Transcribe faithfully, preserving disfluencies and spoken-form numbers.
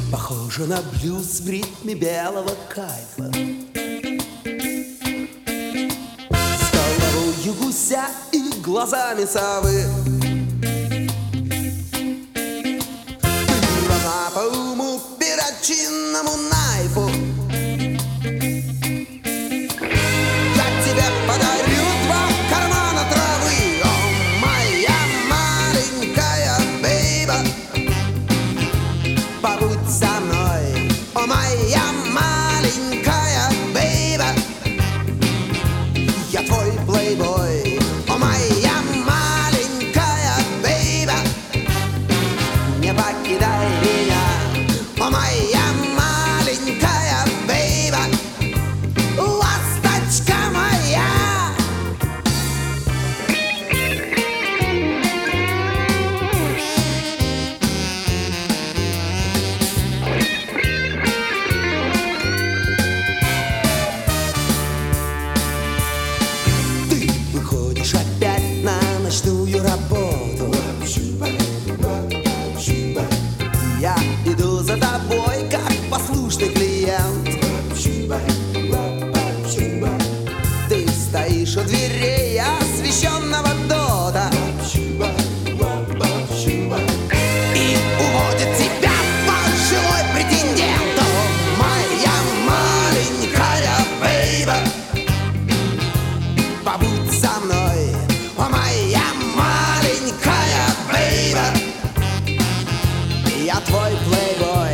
Похоже на блюз в ритме белого кайфа, с головою гуся и глазами совы. Ты по уму перочинному найфу. Я тебе подарю два кармана травы. О, моя маленькая бейба, побудь со мной. О, моя маленькая бейба, я твой плейбой. О, моя маленькая бейба, не покидай меня. О, моя маленькая бейба, ласточка моя. Ты выходишь опять на ночную работу. Я иду за тобой, как послушный клиент. Ты стоишь у дверей освещенного дота и уводит тебя пожилой претендент. О, моя маленькая бейба, побудь со мной. О, моя маленькая бейба, я твой плейбой.